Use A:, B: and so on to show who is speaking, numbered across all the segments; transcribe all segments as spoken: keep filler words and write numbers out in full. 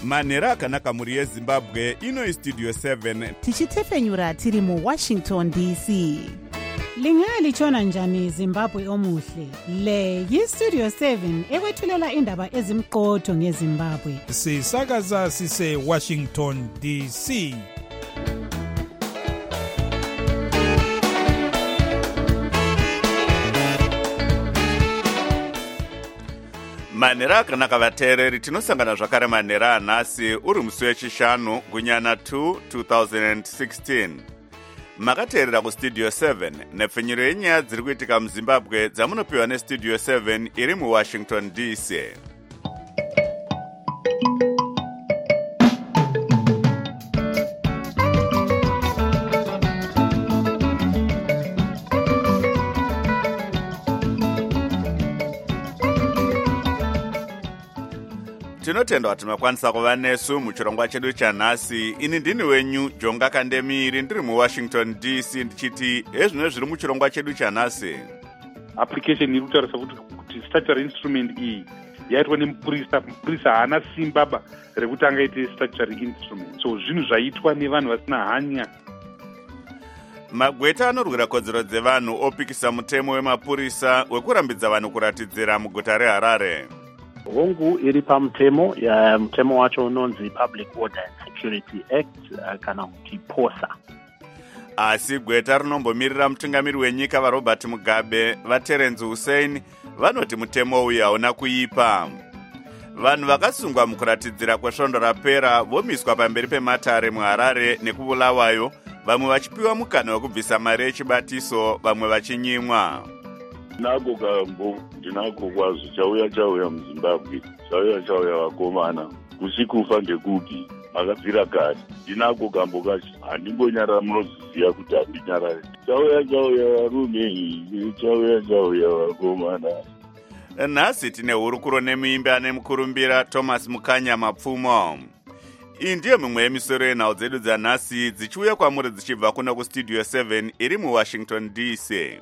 A: manhero akanaka mhuri yezimbabwe. Ino istudio seven
B: tichitefenyura tiri muwashington D C.
C: Lingalitshona njani Zimbabwe omuhle? Le yistudio seven ekwethulela indaba ezimqotho ngeZimbabwe.
D: Sisakaza sise Washington D C.
A: manhero akanaka vateereri, tinosangana zvakare manhero anhasi uri musi wechishanu gunyana two twenty sixteen. Makateerera kustudio seven nepfenyuro yenyaya dziri kuitika muzimbabwe dzamunopiwa nestudio seven iri muwashington D C. Tinotenda kuti makwanisa kuva nesu muchirongwa chedu chanhasi. Ini ndini wenyu Jonga Kandemiri ndiri muwashington D C ndichiti ezvino zviri muchirongwa chedu chanhasi.
E: Application iri kutarisa kuti statutory instrument iyi yaitwa nemupurisa. Mupurisa haana simba ba rekuti angaite statutory instrument, so zvinhu zvaitwa nevanhu vasina hanya.
A: Magweta anorwira kodzero dzevanhu opikisa mutemo wemapurisa wekurambidza vanhu kuratidzira muguta reHarare.
F: Hongu iri pamutemo ya mutemo wacho unonzi Public Order and Security Act uh, kana kuti POSA.
A: Asi gweta rinombomirira mutungamiri wenyika vaRobert Mugabe vaTerence Hussein vanoti mutemo uyu hauna kuipa. Vanhu vakasungwa mukuratidzira kwesvondo rapera vomiswa pamberi pematare muHarare nekubulawayo, vamwe vachipiwa mukana wekubvisa mari yechibatiso, vamwe vachinyimwa.
G: Ndinako kambo, ndinako kwazo chauya chauya muZimbabwe, chauya chauya vakomana, kusikufa ndekupi, makabvira kare. Ndinako kambo kacho, handingonyarara munoziziya kuti handinyarare. Chauya chauya varume, chauya chauya vakomana.
A: Nhasi tine hurukuro nemuimbi ane mukurumbira Thomas Mukanya Mapfumo. Iyi ndiyo mimwe yemisoro yenhau dzedu dzanhasi dzichiuya kwamuri dzichibva kuno kustudio seven iri muwashington D C.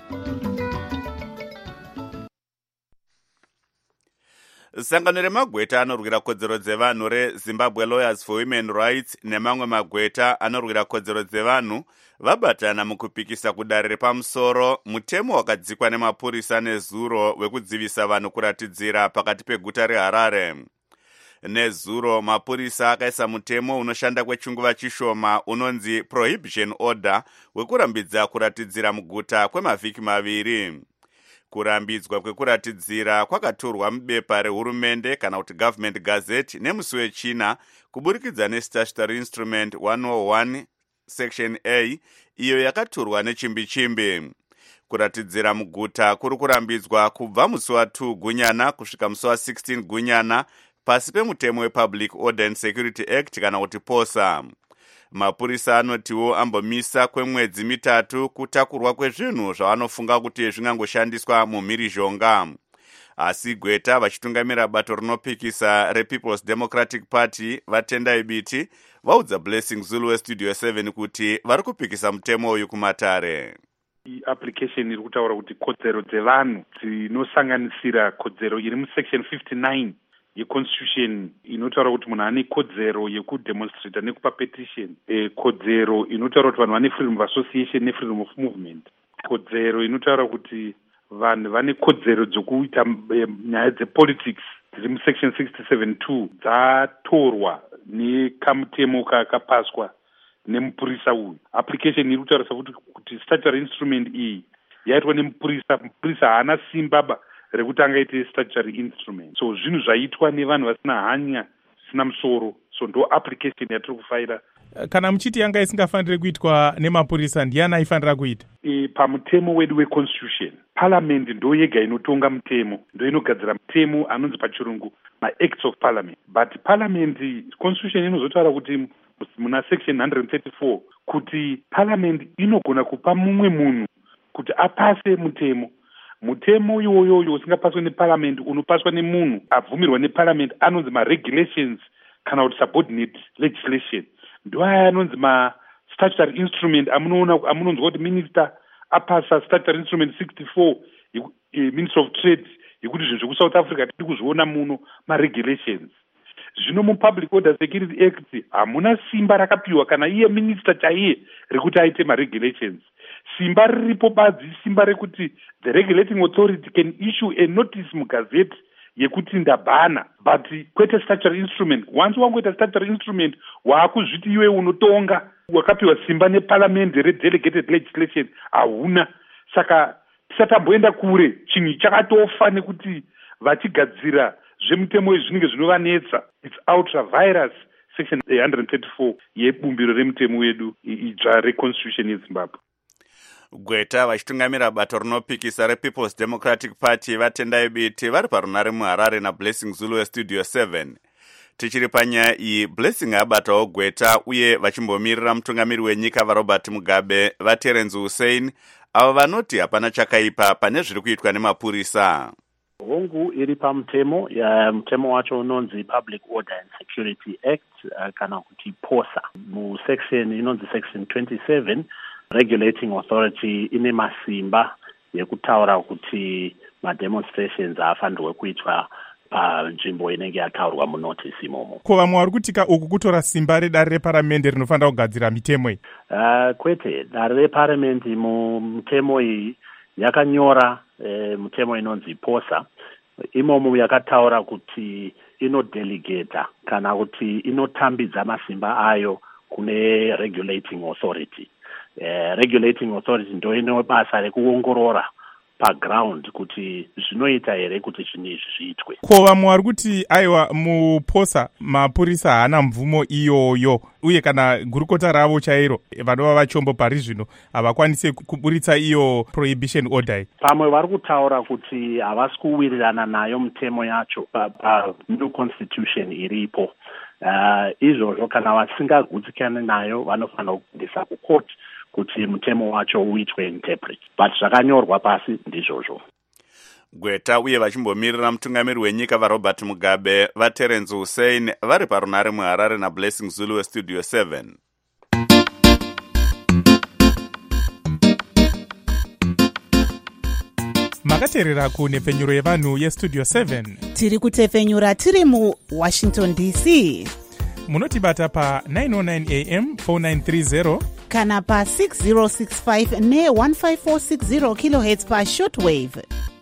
A: Sangano remagweta anorwira kodzero dzevanhu reZimbabwe Lawyers for Women Rights nemamwe magweta anorwira kodzero dzevanhu vabatana mukupikisa kudare repamusoro mutemo wakadzikwa nemapurisa nezuro wekudzivisa vanhu kuratidzira pakati peguta reHarare. Nezuro mapurisa akaisa mutemo unoshanda kwechinguva chishoma unonzi Prohibition Order wekurambidza kuratidzira muguta kwemavhiki maviri. Kurambidzwa kwekuratidzira kwakatorwa mubepa rehurumende kana kuti Government Gazette nemusi wechina kuburikidza neStatutory Instrument one oh one Section A iyo yakatorwa nechimbi-chimbi. Kuratidzira muguta kuri kurambidzwa kubva musi wa two gunyana kusvika musi wa sixteen gunyana pasi pemutemo wePublic Order and Security Act kana kuti POSA. Mapurisa anotiwo ambomisa kwemwedzi mitatu kutakurwa kwezvinhu zvavanofunga kuti zvingangoshandiswa mumhirizhonga. Asi gweta vachitungamira bato rinopikisa rePeople's Democratic Party vatendai biti vaudza Blessing Zulu westudio seven kuti vari kupikisa mutemo uyu kumatare.
E: Application iri kutaura kuti kodzero dzevanhu dzinosanganisira kodzero iri musection fifty-nine yeconstitution inotaura kuti munhu ane kodzero yekudemonstrata nekupa petition, e, kodzero inotaura kuti vanhu vane freedom of association nefreedom of movement, kodzero inotaura kuti vanhu vane kodzero dzokuita e, nyaya dzepolitics dziri musection sixty-seven two dzatorwa nekamutemo kakapaswa nemupurisa uyu. Application iri kutaurisa kuti kuti statutory instrument iyi yaitwa nemupurisa. Mupurisa haana simba ba rekuti angaite statutory instrument, so zvinhu zvaitwa nevanhu vasina hanya zvisina musoro, so ndo application yatiri kufaira.
D: Kana muchiti yanga isingafaniri kuitwa nemapurisa, ndiani aifanira kuita?
E: E, pamutemo wedu weconstitution parliament ndo yega inotonga mutemo, ndo inogadzira mutemo anonzi pachirungu maacts of parliament, but parliament constitution inozotaura kuti muna section one thirty-four kuti parliament inogona kupa mumwe munhu kuti apase mutemo. Mutemo iwoyoyo usingapaswa neparliament unopaswa nemunhu abvumirwa neparliament anonzi maregulations kana kuti subordinate legislation. Ndo aya anonzi ma-statutory instrument amunoona amunonzwa kuti minister apasa statutory instrument sixty-four Ministry of Trade yekuti zvinhu zvekusouth Africa tiri kuzviona muno maregulations. Zvino mupublic order security act hamuna simba rakapiwa kana iye minister chaiye rekuti aite maregulations. Simba riripo badzi simba rekuti the regulating authority can issue a notice mugazette yekuti ndabhana, but kwete statutory instrument. Once wangoita statutory instrument waakuzviti iwe unotonga wakapiwa simba neparliament redelegated legislation hauna. Saka tisatamboenda kure, chinhu chakatofa nekuti vachigadzira zvemutemo izvi zvinenge zvinovanetsa. It's ultra virus section one thirty-four yebumbiro remutemo wedu idzva reconstitution yeZimbabwe.
A: Gweta vachitungamira bato rinopikisa rePeople's Democratic Party vatendai biti vari parunare muHarare naBlessing Zulu weStudio seven. Tichiri panyaya iyi, Blessing abatawo Gweta uye vachimbomirira mutungamiri wenyika vaRobert Mugabe vaTerence Hussein avo vanoti hapana chakaipa pane zviri kuitwa nemapurisa.
F: Hongu iri pamutemo, ya mutemo wacho unonzi Public Order and Security Act uh, kana kuti POSA. Mu section inonzi section twenty-seven, regulating authority ine masimba yekutaura kuti ma demonstrations afanirwe kuitwa panzvimbo inenge yataurwa munotice imomo.
D: Ko vamwe vari kutika uku kutora simba redare reparamende rinofanira kugadzira mitemo iyi?
F: Uh, kwete, dare reparamende mutemo iyi yakanyora e, mutemo inonzi POSA. Imomo yakataura kuti inodelegata kana kuti inotambidza masimba ayo kune regulating authority. Uh, regulating authority ndo ine basa rekuongorora paground kuti zvinoita here kuti chinhu izvi zviitwe.
D: Ko vamwe vari kuti aiwa muPOSA mapurisa haana mvumo iyoyo uye kana gurukota ravo chairo vanova vachombo pari zvino havakwanise kuburitsa iyo prohibition order.
F: Pamwe vari kutaura kuti havasi kuwirirana nayo mutemo yacho pa, pa new constitution iripo. Uh, izvozvo kana vasingagutsikane nayo vanofanira kuendesa kucourt kuti mutemo wacho uitwe interpret, but zvakanyorwa pasi ndizvozvo.
A: Gweta uye vachimbomirira mutungamiri wenyika vaRobert Mugabe vaTerence Hussein vari parunare muHarare naBlessing Zulu weStudio seven.
D: Makateerera kunhepfenyuro yevanhu yeStudio seven.
B: Tiri kutefenyura tiri muWashington D C.
D: Munotibata pa nine oh nine A M four nine three zero
B: kana pa six zero six five ne one five four six zero kilohertz pa shortwave.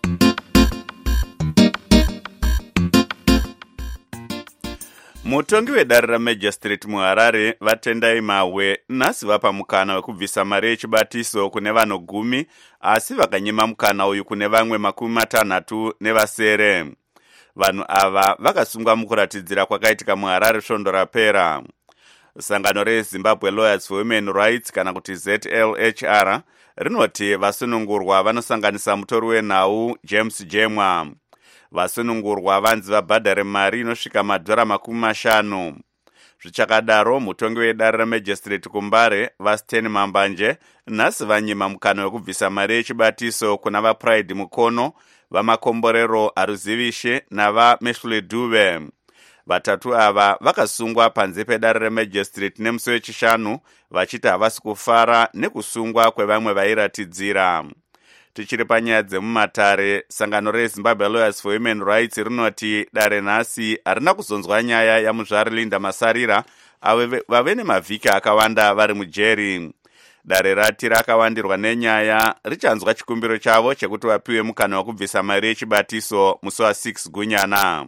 A: Mutongi wedare raMagistrate muHarare vatendai Mahwe nhasi vapa mukana wekubvisa mari yechibatiso kune vanhu gumi asi vakanyima mukana uyu kune vamwe makumi matanhatu nevasere. Vanhu ava vakasungwa mukuratidzira kwakaitika muHarare svondo rapera. Sangano reZimbabwe Lawyers for Women Rights kana kuti Z L H R rinoti vasunungurwa vanosanganisa mutori wenhau James Jemwa. Vasunungurwa vanzi vabhadhare mari inosvika madhora makumi mashanu. Zvichakadaro mutongi wedare raMagistrate kuMbare vaSten Mambanje nhasi vanyima mukana wekubvisa mari yechibatiso kuna vaPride Mukono, vamakomborero Aruzivishe navaMeshley Dube. Vatatu ava vakasungwa panze pedare reMagistrate nemusi wechishanu vachiti havasi kufara nekusungwa kwevamwe vairatidzira. Tichiri panyaya dzemumatare, sangano reZimbabwe Lawyers for Women Rights rinoti dare nhasi harina kuzonzwa nyaya yamuzvari Linda Masarira avo vave nemavhiki akawanda vari mujeri. Dare rati rakawandirwa nenyaya richanzwa chikumbiro chavo chekuti vapiwe mukana wekubvisa mari yechibatiso musi wa6 Gunyana.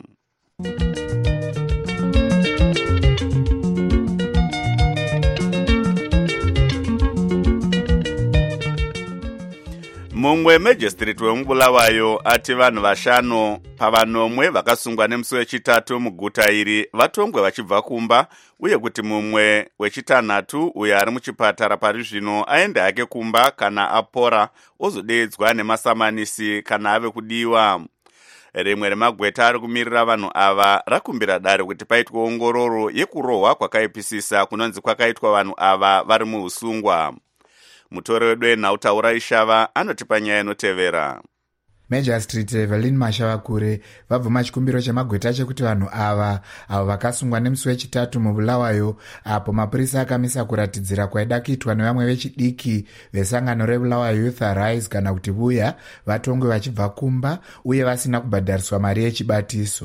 A: Mumwe Magistrate wemubulawayo ati vanhu vashanu pavanomwe vakasungwa nemusi wechitatu muguta iri vatongwe vachibva kumba uye kuti mumwe wechitanhatu uyo ari muchipatara pari zvino aende hake kumba kana apora ozodeedzwa nemasamanisi kana ave kudiwa. Rimwe remagweta ari kumirira vanhu ava rakumbira dare kuti paitwe ongororo yekurohwa kwakaipisisa kunonzi kwakaitwa vanhu ava vari muusungwa. Mutori wedu enhautaura ishava anoti panyaya inotevera.
H: Magistrate Evelyn Mashavakure vabvuma chikumbiro chemagweta chekuti vanhu ava avo vakasungwa nemusi wechitatu mubulawayo apo mapurisa akamisa kuratidzira kwaida kuitwa nevamwe vechidiki vesangano reBulawayo Youth Arise kana kuti Buya vatongwe vachibva kumba uye vasina kubhadhariswa mari yechibatiso.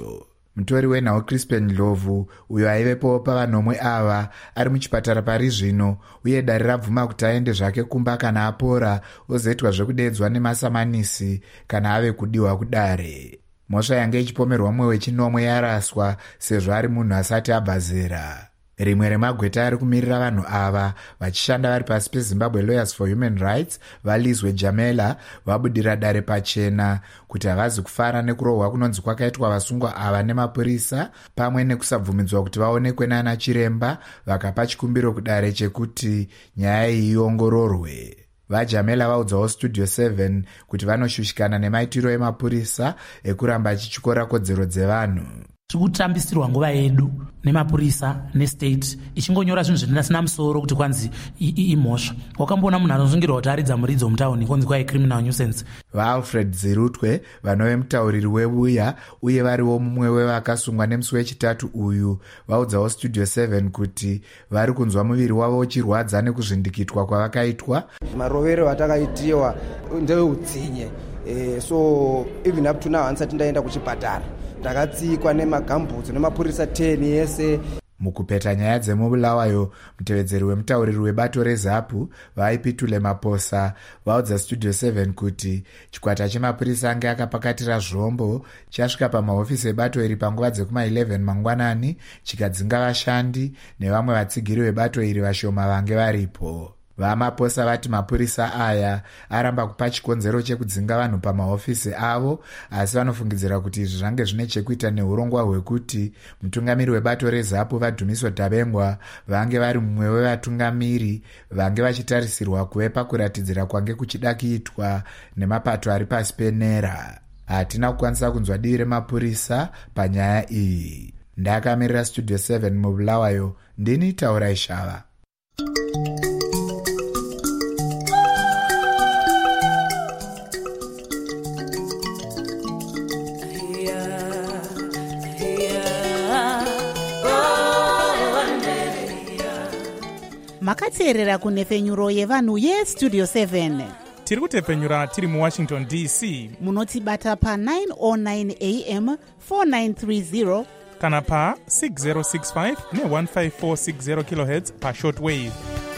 H: mutori wenhau Crispin Lovu uyo aivepo pavanomwe ava ari muchipatara pari zvino uye dare rabvuma kuti aende zvake kumba kana apora ozoitwa zvekudeedzwa nemasamanisi kana ave kudiwa kudare. Mhosva yange ichipomerwa mumwe wechinomwe yaraswa sezvo ari munhu asati abva zera. Rimwe remagweta ari kumirira vanhu ava vachishanda vari pasi peZimbabwe Lawyers for Human Rights vaLizwe Jamela vabudira dare pachena kuti havazi kufara nekurohwa kunonzi kwakaitwa vasungwa ava nemapurisa pamwe nekusabvumidzwa kuti vaonekwe nana chiremba vakapa chikumbiro kudare chekuti nyaya iyi iongororwe. VaJamela vaudzawo Studio seven kuti vanoshushikana nemaitiro emapurisa ekuramba achityora kodzero dzevanhu.
I: Tikutambisirwa nguva yedu nemapurisa nestate ichingonyora zvinhu zvisina musoro kuti kwanzi imhosva. Wakamboona munhu anozvingirwa kuti aridza muridzi womutauni kunzi kwaye criminal nuisance. VaAlfred Zirutwe vanove mutauriri webuya uye variwo mumwe wevakasungwa nemusi wechitatu uyu vaudzawo Studio seven kuti vari kunzwa muviri wavo uchirwadza nekuzvindikitwa kwavakaitwa.
J: Marovero atakaitiwa ndeudzinye eh, so even up to now hansati ndaenda kuchipatara ndakatsikwa nemagambutso nemapurisa ten yese.
H: Mukupeta nyaya dzemubulawayo mutevedzeri wemutauriri webato reZAPU vaipitule Maposa vaudza Studio seven kuti chikwata chemapurisa ange akapakatira zvombo chasvika pamahofisi ebato iri panguva dzekuma eleven mangwanani chikadzinga vashandi nevamwe vatsigiri vebato iri vashoma vange varipo. VaMaposa vati mapurisa aya aramba kupa chikonzero chekudzinga vanhu pamahofisi avo, asi vanofungidzira kuti izvi zvange zvine chekuita neurongwa hwekuti mutungamiri webato reZAPU vaDhumiso Dabengwa vange vari mumwe wevatungamiri vange vachitarisirwa kuve pakuratidzira kwange kuchida kuitwa nemapato ari pasi penera. Hatina kukwanisa kunzwa divi remapurisa panyaya iyi. Ndakamirira Studio seven mubulawayo, ndini Taurai Shava.
B: Makateerera kunefenyuro yevanhu yeStudio seven.
D: Tiri kutefenyura tiri muWashington D C.
B: Munotibata pa nine oh nine a m four nine three zero
D: kana pa six zero six five ne one five four six zero kilohertz pa shortwave.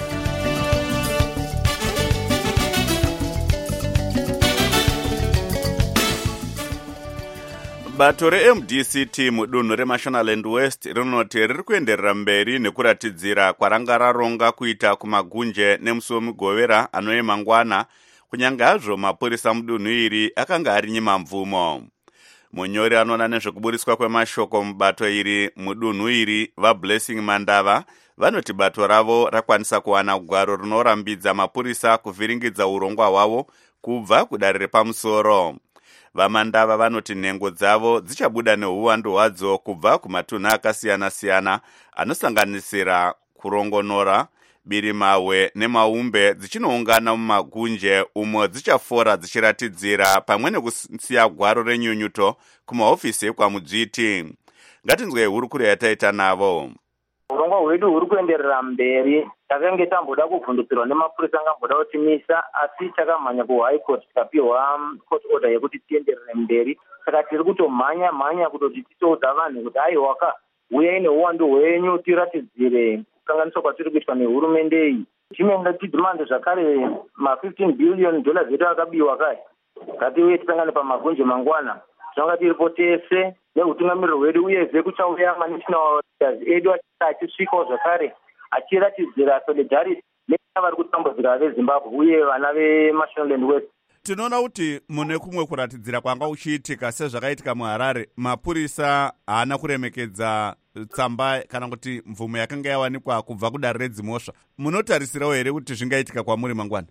A: Bato re-M D C T mudunhu reMashonaland West rinoti riri kuenderera mberi nekuratidzira kwaranga raronga kuita kumagunje nemusi wemugovera anoye mangwana, kunyange hazvo mapurisa mudunhu iri akanga ari nyimamvumo. Munyori anoona nezvekuburiswa kwemashoko mubato iri mudunhu iri vaBlessing Mandava vanoti bato ravo rakwanisa kuwana gwaro rinorambidza mapurisa kuvhiringidza urongwa hwavo kubva kudare repamusoro. VaMandava vanoti nhengo dzavo dzichabuda neuwandu hwadzo kubva kumatunhu akasiyana-siyana anosanganisira kurongonora, Birimawe neMaumbe dzichinoungana mumagunje umo dzichafora dzichiratidzira pamwe nekusiya gwaro renyunyuto kumahofisi ekwaMudzviti. Ngatinzwe hurukuro yataita navo.
K: Urongwa hwedu huri kuenderera mberi. Takange tamboda kuvhundutsirwa nemapurisa angamboda kutimisa, asi takamhanya kuHigh Court tikapiwa court order yekuti tienderere mberi. Saka tiri kutomhanya mhanya kutoti titoudza vanhu kuti aiwaka uyai neuwandu hwenyu tiratidzire kukanganiswa kwatiri kuitwa nehurumende iyi. Chimwe tidhimande zvakare ma fifteen billion dollars edu akabiwa kai. Ngatiuye tisangane pamagunje mangwana. Zvanga tiripo tese neutungamiriro hwedu uyezve kuchauya manational edu achisvikawo zvakare achiratidzira solidarity nevari kutambudzika veZimbabwe uye vana veMashonaland West.
A: Tinoona kuti mune kumwe kuratidzira kwanga uchiitika sezvakaitika muHarare, mapurisa haana kuremekedza tsamba kana kuti mvumo yakanga yawanikwa kubva kudare redzimhosva. Munotarisirawo here kuti zvingaitika kwamuri mangwana?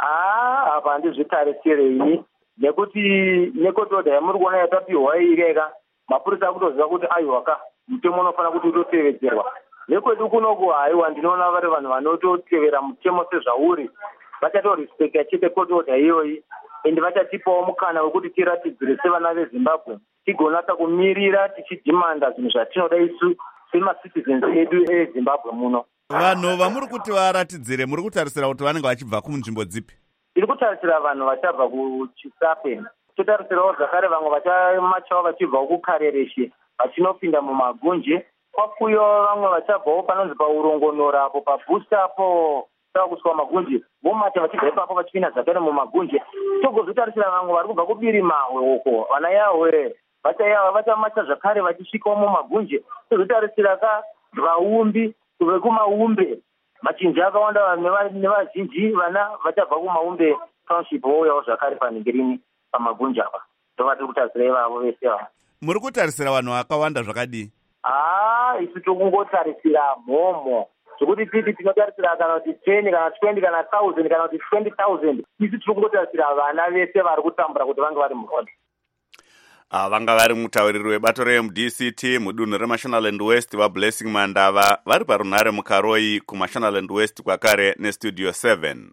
K: Ah, apa handizvitarisirei nekuti nekotoda yamuri kuona yatapiwa ireka mapurisa akutoziva kuti aiwaka mutemo unofana kuti utotevedzerwa. Nekwedu kunoku haiwa ndinoona vari vanhu vanototevera mutemo sezvauri vachatorespekta chete court order iyoyi ende vachatipawo mukana wekuti tiratidzire sevana veZimbabwe tigonatsa kumirira tichidhimanda zvinhu zvatinoda isu semacitizens edu eZimbabwe muno.
A: Vanhu vamuri kuti varatidzire muri kutarisira kuti vanenge vachibva kunzvimbo dzipi?
K: Tiri kutarisira vanhu vachabva kuChisape, totarisirawo zvakare vamwe vachamachawo vachibva kuKarereshe vachinopinda mumagunje. Kwakuyo vamwe vachabvawo panonzi paurongonora apo pabhusta apo saka kuswa magunje vomata vachibva ipapo vachipinda zvakare mumagunje. Togozotarisira vamwe vari kubva kubirimahwe uko vana yahwe vachayava vachamata zvakare vachisvikawo mumagunje. Tozotarisira ka vaumbi kubve kumaumbe machinja akawanda nevazhinji vana vachabva kumaumbe township vouyawo zvakare panhingirini pamagunje apa. Ndova tiri kutarisira ivavo vese ava.
A: Muri kutarisira vanhu vakawanda zvakadii?
K: Ah, isu tokungotarisira mhomo zvokuti titi tinotarisira kana kuti ten kana twenty kana thousand kana kuti twenty thousand. Isu tiri kungotarisira vana vese vari kutambura kuti vange vari murodhi.
A: Ah, vanga vari mutauriri webato reM D C T mudunhu reMashonaland West vaBlessing Mandava vari parunhare mukaroi kuMashonaland West kwakare nestudio seven.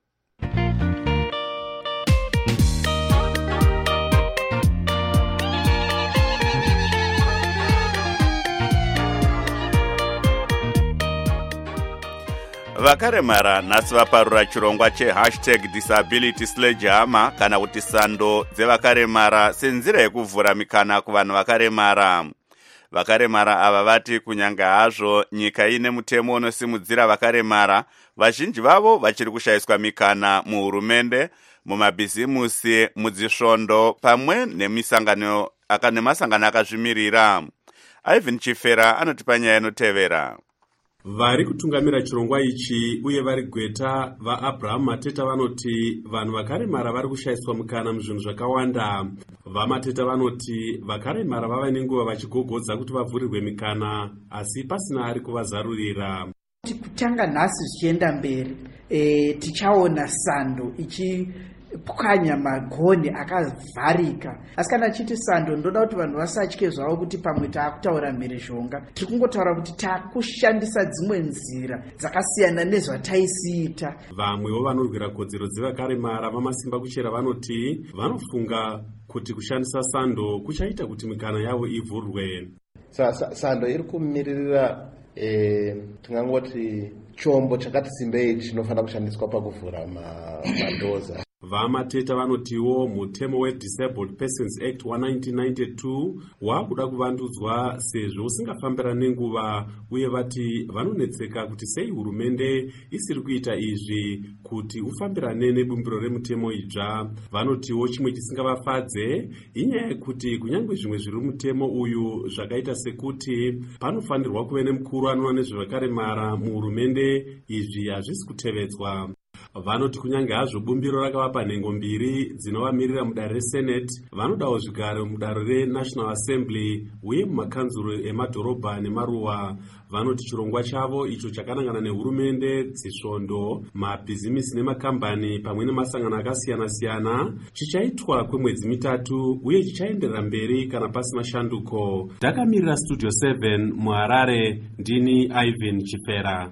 A: Vakaremara nhasi vaparura chirongwa chehashtag disability sledgehammer kana kuti sando dzevakaremara senzira yekuvhura mikana kuvanhu vakaremara. Vakaremara ava vati kunyanga hazvo nyika ine mutemo unosimudzira vakaremara, vazhinji vavo vachiri kushayiswa mikana muhurumende, mumabhizimusi, mudzisvondo pamwe nemisangano nemasangano akazvimirira. Ivan Chifera anotipa nyaya inotevera.
L: Vari kutungamira chirongwa ichi uye vari gweta vaAbraham Mateta vanoti vanhu vakaremara vari kushayiswa mukana muzvinhu zvakawanda. VaMateta vanoti vakaremara vava nenguva vachigogodza kuti vavhurirwe mikana asi pasina ari kuvazarurira.
M: Kutanga nhasi zvichienda mberi e, tichaona sando ichi pwanya magoni akavharika. Asi kana chiti sando ndoda kuti vanhu vasatye zvavo kuti pamwe taakutaura mhirizhonga. Tiri kungotaura kuti taakushandisa dzimwe nzira dzakasiyana nezvataisiita.
L: Vamwewo vanorwira kodzero dzevakaremara vamasimba kuchera vanoti vanofunga kuti kushandisa sando kuchaita kuti mikana yavo ivhurwe.
N: Sa, sa, sando iri kumiririra e, tingangoti chombo chakati simbei chinofanira kushandiswa pakuvhura mandoza.
L: VaMateta vanotiwo mutemo weDisabled Persons Act wa nineteen ninety-two wakuda kuvandudzwa sezvo usingafambirana nenguva, uye vati vanonetseka kuti sei hurumende isiri kuita izvi kuti ufambirane nebumbiro remutemo idzva. Vanotiwo chimwe chisingavafadze inyaya yekuti kunyange zvimwe zviri mutemo uyu zvakaita sekuti panofanirwa kuve nemukuru anoona nezvevakaremara muhurumende, izvi hazvisi kutevedzwa. Vanoti kunyange hazvo bumbiro rakavapa nhengo mbiri dzinovamirira mudare reSenate, vanodawo zvigaro mudare reNational Assembly uye mumakanzuro emadhorobha nemaruwa. Vanoti chirongwa chavo icho chakanangana nehurumende, dzisvondo, mabhizimisi nemakambani pamwe nemasangano akasiyana-siyana chichaitwa kwemwedzi mitatu uye chichaenderera mberi kana pasina shanduko. Takamirira Studio seven muHarare, ndini Ivan Chifera.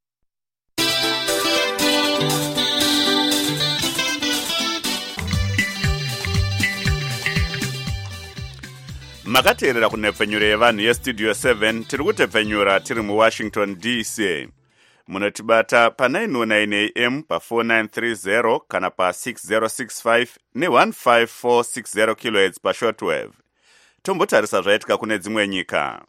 A: Makateerera kunepfenyuro yevanhu yestudio seven tiri kutepfenyura tiri muWashington D C. Munotibata pa nine oh nine A M pa four nine three zero kana pa six zero six five ne one five four six zero kilohertz pa shortwave. Tombotarisa zvaitika kune dzimwe nyika.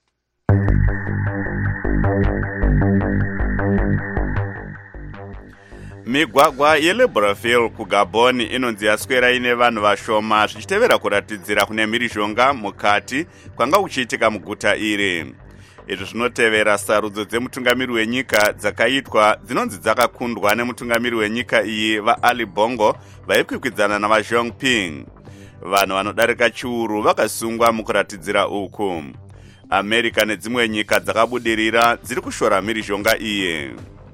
A: Migwagwa yeLibreville kuGabon inonzi yaswera ine vanhu vashoma zvichitevera kuratidzira kune mhirizhonga mukati kwanga kuchiitika muguta iri. Izvi zvinotevera sarudzo dzemutungamiri wenyika dzakaitwa dzinonzi dzakakundwa nemutungamiri wenyika iyi vaAli Bongo vaikwikwidzana navaJong Ping. Vanhu vanodarika chiuru vakasungwa mukuratidzira uku. America nedzimwe nyika dzakabudirira dziri kushora mhirizhonga iyi.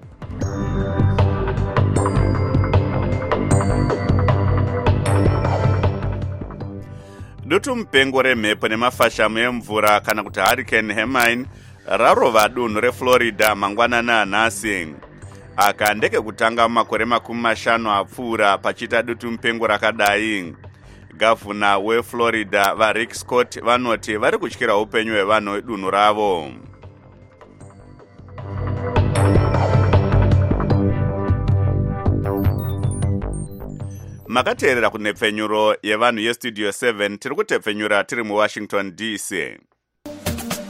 A: Dutu mupengo remhepo nemafashamu emvura kana kuti Hurricane Hermine rarova dunhu reFlorida mangwanana anhasi. Aka ndeke kutanga makore makumi mashanu apfuura pachita dutu mupengo rakadai. Gavana weFlorida vaRick Scott vanoti vari kutyira upenyu hwevanhu vedunhu ravo. Makateerera kunepfenyuro yevanhu yestudio seven tiri kutepfenyura tiri muWashington D C.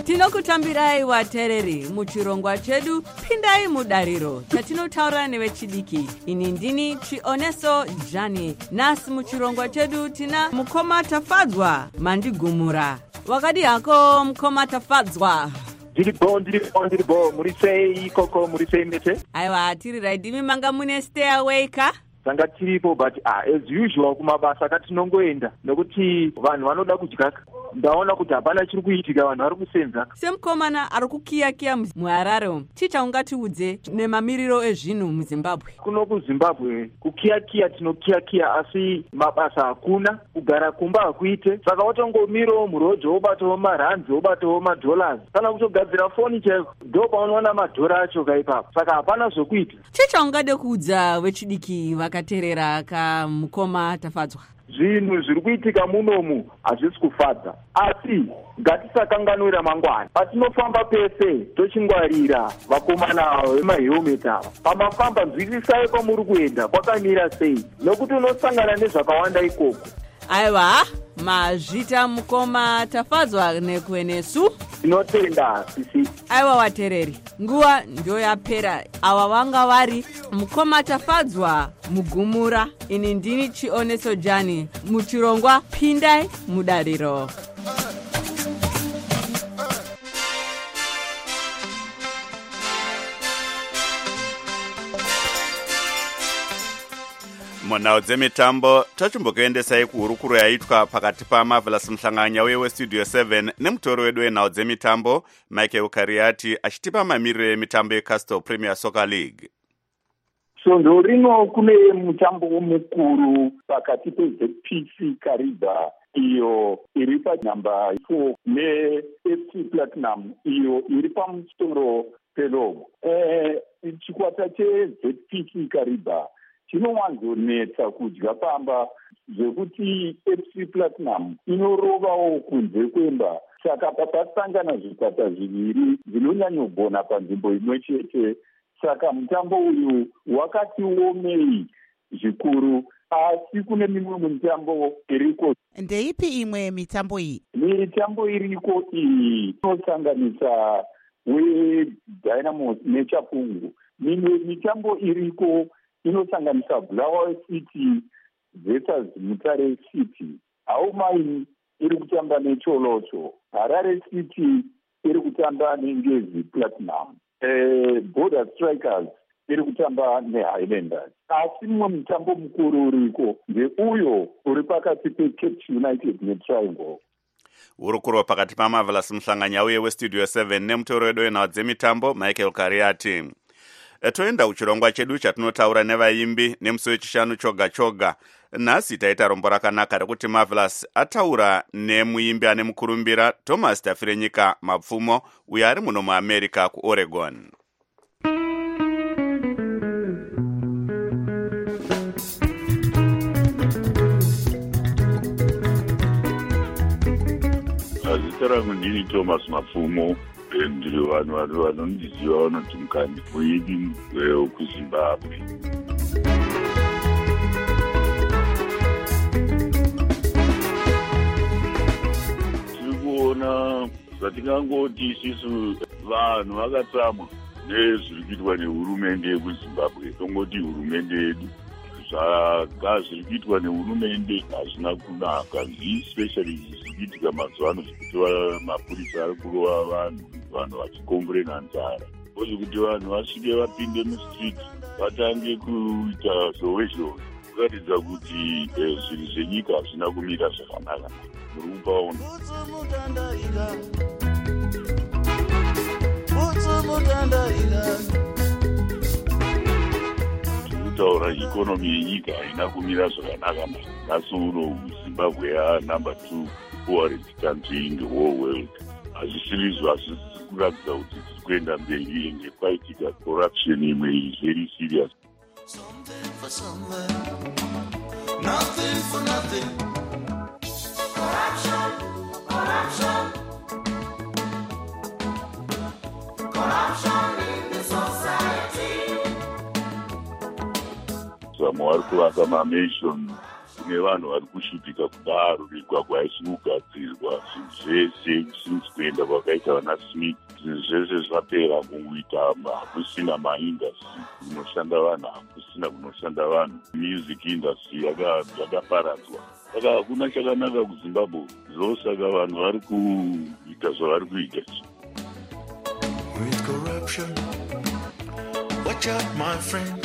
O: Tinokutambirai vatereri muchirongwa chedu Pindai Mudariro chatinotaura nevechidiki. Ini ndini Chioneso Jani. Nasi muchirongwa chedu tina Mukoma Tafadzwa Mandigumura. Wakadi hako Mukoma Tafadzwa?
P: Ndiribo, ndiribo, ndiribo. Murisei koko, murisei mese?
O: Aiwa, tiri raidimi manga mune stay away ka?
P: Sanga tiripo, but uh, as usual kumabasa katinongoenda nokuti vanhu vanoda kudyaka. Ndaona kuti hapana chiri kuitika, vanhu vari kusenza.
O: Semukomana ari kukiyakiya muHarare, chicha ungatiudze nemamiriro ezvinhu muZimbabwe?
P: Kuno kuZimbabwe kukiyakiya tinokiyakiya, asi mabasa hakuna, kugara kumba hakuite. Saka watongomiro murodhi wobatawo maranzi, wobatawo madollars. Kana kutogadzira foni chaiko, ndo paunoona madhora acho kaipapo. Saka hapana zvokuita.
O: Chicha ungade kuudza vechidiki vakateerera kaMukoma Tafadzwa?
P: Zvinhu zviri kuitika munomu hazvisi kufadza, asi ngatisakanganwira mangwana. Patinofamba pese tochingwarira vakomana vemahelmet ava. Pamafamba nzwisisai kwamuri kuenda kwakamira sei, nokuti unosangana nezvakawanda ikoko.
O: Aiwa, mazvita Mukoma Tafadzwa nekwenesu.
P: Tinotenda sisi.
O: Aiwa watereri, nguva ndio yapera. Ava vanga vari Mukoma Tafadzwa Mugumura. Ini ndini Chioneso Jani muchirongwa Pindai Mudariro.
A: Munhau dzemitambo tachimbokuendesai kuhurukuro yaitwa pakati paMarvelous Mhlanganya uye weStudio seven nemutori wedu wenhau dzemitambo Michael Kariati achitipa mamiriro emitambo yeCastle Premier Soccer League.
Q: Svondo rino kune mutambo mukuru pakati peZ P C Kariba iyo iri panhamba four neF C Platinum iyo iri pamusoro pelogo. Eh, chikwata cheZ P C Kariba chinowanzonetsa kudya pamba zvekuti F C Platinum inorovawo kunze kwemba. Saka papasangana zvikwata zviviri zvinonyanyogona panzvimbo imwe chete. Saka mutambo uyu wakati omei zvikuru, asi kune mimwe mitambo iriko.
B: Ndeipi imwe mitambo iyi?
Q: Mitambo iriko iyi inosanganisa weDynamos neChapungu. Mimwe mitambo iriko inosanganisa Bulawayo City versus Mutare City. Aumaini iri kutamba neCholocho. Harare City iri kutamba neNgezi Platinum. Eh, Border Strikers iri kutamba neHighlanders. Asi mumwe mutambo mukuru uriko ndeuyo uri pakati peCape United neTriangle.
A: Hurukuro pakati paMarvelous Mhlanganya uye weStudio seven nemutori wedu wenhau dzemitambo Michael Kariati. Toenda kuchirongwa chedu chatinotaura nevaimbi nemusi wechishanu choga choga. Nhasi taita rombo rakanaka rekuti Marvelous ataura nemuimbi ane mukurumbira Thomas Tafirenyika Mapfumo uyo ari muno muAmerica kuOregon.
G: Zita rangu ndini Thomas Mapfumo. Ndiri vanhu vanondiziva vanoti mukandi muimbi wekuZimbabwe. Tiri kuona zvatingangoti isusu vanhu vakatsamwa nezviri kuitwa nehurumende yekuZimbabwe. Tongoti hurumende yedu zvaka zviri kuitwa nehurumende hazvina kunaka, especially zviri kuitika mazuva ano zvekuti mapurisa ari kurova vanhu, vanhu vachikomborena nzara. Uye kuti vanhu vasvike vapinde mustreet vatange kuita zhowe zhowe, kuratidza kuti zvinhu zvenyika hazvina kumira zvakanaka. Muri kupaona taura ikonomi yenyika haina kumira zvakanaka. Nhasi uno Zimbabwe ya number two poorest country in the whole world. Hazvisiri hazvisi kuratidza kuti tiri kuenda mberi ende kwaitika corruption imwe is very serious.
R: Something for somewhere, nothing for nothing. Corruption, corruption, corruption in the society.
G: Vamwe vari kuvaka mamansion kune vanhu vari kushupika kudaro migwagwa haisi kugadzirwa, zvinhu zvese since kuenda kwakaita vana Smith, zvinhu zvese zvapera kungoita hakusina maindastry kunoshanda vanhu, hakusina kunoshanda vanhu. Music industry yakaparadzwa, saka hakuna chakanaka kuZimbabwe. Ndosaka vanhu vari kuita zvavari kuita.
R: With corruption, watch out my friend.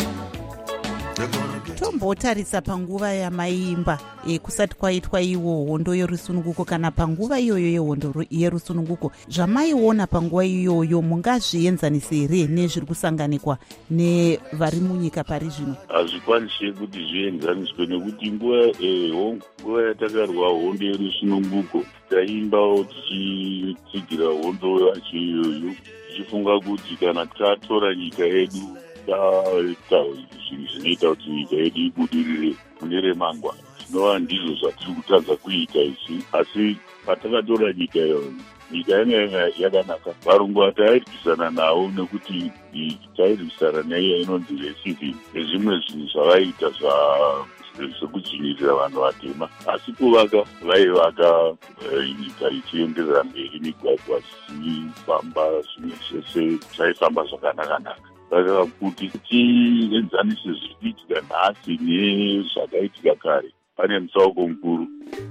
B: Tombotarisa panguva yamaimba e, kusati kwaitwa iwo hondo yerusununguko kana panguva iyoyo yehondo yerusununguko, zvamaiona panguva iyoyo mungazvienzanisa here nezviri kusanganikwa nevari munyika pari zvino?
G: Hazvikwanisi kuti zvienzaniswe nekuti nguva nguva yatakarwa hondo yerusununguko taimbawo tichitsigira hondo yacho iyoyo tichifunga kuti kana tatora nyika yedu zvinhu zvinoita kuti nyika yedu ibudirire mune remangwana, zvinova ndizvo zvatiri kutadza kuita isi. Asi patakatora nyika iyoyo, nyika yanga yakanaka. Varungu vatairwisana navo nekuti tairwisana neiyo inonzi racism nezvimwe zvinhu zvavaita zvekudzvinyirira vanhu vatema, asi kuvaka vaivaka nyika ichienderera mberi, migwagwa zvichifamba, zvimwe zvese zvaifamba zvakanakanaka. Saka kuti tienzanise zviri kuitika nhasi nezvakaitika kare, pane mutsauko mukuru.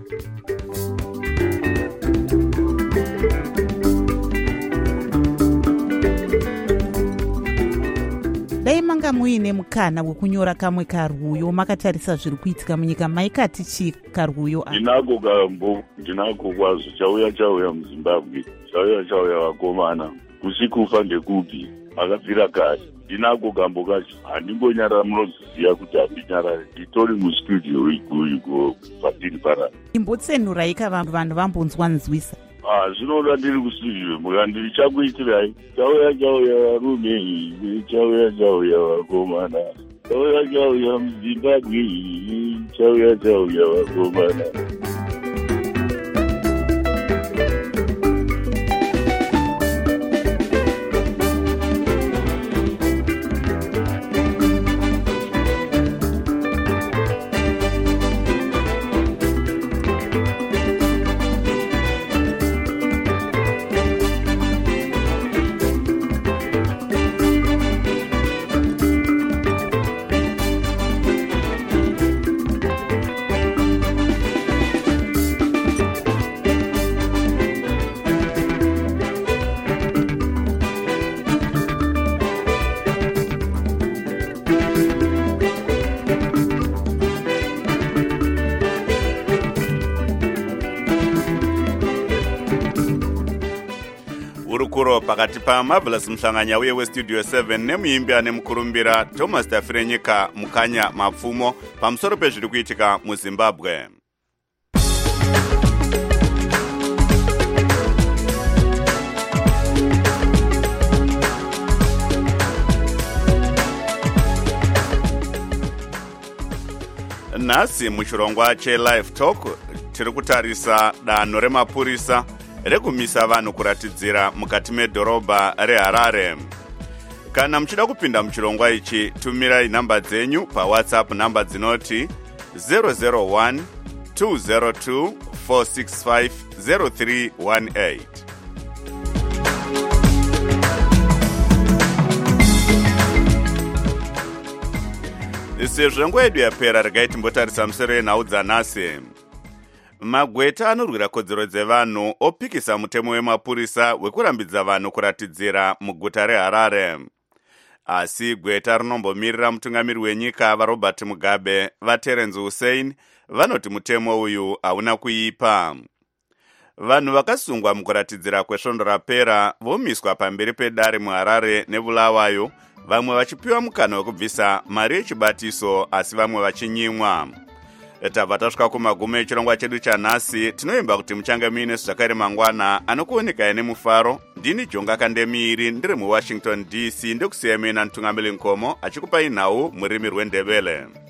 B: Dai manga muine mukana wekunyora kamwe karwuyo makatarisa zviri kuitika munyika, maikati chi karwuyo?
G: Ndinako kambo, ndinako kwazvo. Chauya chauya muZimbabwe, chauya chauya vakomana, kusikufa ndekupi, akabvira kare. Ndinako gambo kacho, handingonyarara, munoziziva kuti handinyarari, nditori mustudio iko patiri parara.
B: Imbotsenurai vanhu vanhu vambonzwa nzwisa.
G: Ah, zvinoda ndiri kustudio, mukandiri chakuitirai. Chauya chauya varume, chauya chauya vakomana, chauya chauya muZimbabwe, chauya chauya vakomana.
A: urukuro pakati paMarvelous Mhlanganya uye westudio seven nemuimbi ane mukurumbira Thomas Tafirenyika Mukanya Mapfumo pamusoro pezviri kuitika muZimbabwe. Nhasi muchirongwa cheLive Talk tiri kutarisa danho remapurisa rekumisa vanhu kuratidzira mukati medhorobha reHarare. Kana muchida kupinda muchirongwa ichi, tumirai nhamba dzenyu paWhatsApp, nhamba dzinoti zero zero one two zero two four six five zero three one eight. Sezvo nguva yedu yapera, regai timbotarisa musoro yenhau dzanhasi. Magweta anorwira kodzero dzevanhu opikisa mutemo wemapurisa wekurambidza vanhu kuratidzira muguta reHarare. Asi gweta rinombomirira mutungamiri wenyika vaRobert Mugabe vaTerence Hussein vanoti mutemo uyu hauna kuipa. Vanhu vakasungwa mukuratidzira kwesvondo rapera vomiswa pamberi pedare muHarare neBulawayo, vamwe vachipiwa mukana wekubvisa mari yechibatiso asi vamwe vachinyimwa. Tabva tasvika kumagumo echirongwa chedu chanhasi. Tinoimba kuti muchange muine zvakare mangwana anokuoneka nemufaro. Ndini Jonga Kandemiri, ndiri muWashington D C, ndokusiyemena Ntungamili Nkomo achikupai nhau murimi rweNdebele.